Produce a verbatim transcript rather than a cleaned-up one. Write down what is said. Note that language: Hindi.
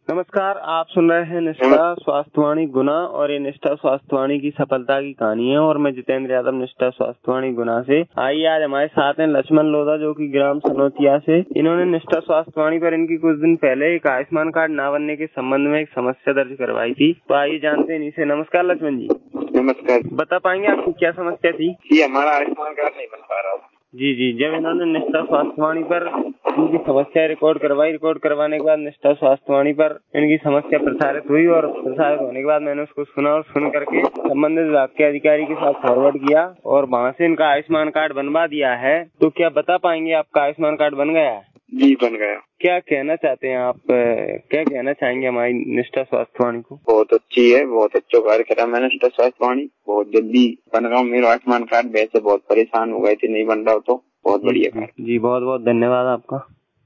नमस्कार, आप सुन रहे हैं निष्ठा स्वास्थ्यवाणी गुना और ये निष्ठा स्वास्थ्यवाणी की सफलता की कहानी है और मैं जितेंद्र यादव निष्ठा स्वास्थ्यवाणी गुना से। आइए आज हमारे साथ हैं लक्ष्मण लोधा जो कि ग्राम सनोतिया से। इन्होंने निष्ठा स्वास्थ्यवाणी पर इनकी कुछ दिन पहले एक आयुष्मान कार्ड न बनने के संबंध में एक समस्या दर्ज करवाई थी। तो आइए जानते हैं इनसे। नमस्कार लक्ष्मण जी। नमस्कार। बता पाएंगे आपकी क्या समस्या थी? जी, हमारा आयुष्मान कार्ड नहीं बन पा रहा। जी जी जब इन्होंने निष्ठा स्वास्थ्यवाणी पर इनकी समस्या रिकॉर्ड करवाई, रिकॉर्ड करवाने के बाद निष्ठा स्वास्थ्यवाणी पर इनकी समस्या प्रसारित हुई और प्रसारित होने के बाद मैंने उसको सुना और सुन करके संबंधित विभाग के अधिकारी के साथ फॉरवर्ड किया और वहाँ से इनका आयुष्मान कार्ड बनवा दिया है। तो क्या बता पाएंगे आपका आयुष्मान कार्ड बन गया है? जी बन गया। क्या कहना चाहते हैं आप, क्या कहना चाहेंगे हमारी निष्ठा स्वास्थ्यवाणी को? बहुत अच्छी है, बहुत अच्छा कार्य करा मैंने निष्ठा स्वास्थ्यवाणी। बहुत जल्दी बन रहा हूँ मेरा आयुष्मान कार्ड। वैसे बहुत परेशान हो गए थे, नहीं बन रहा तो बहुत बढ़िया। जी बहुत बहुत धन्यवाद आपका।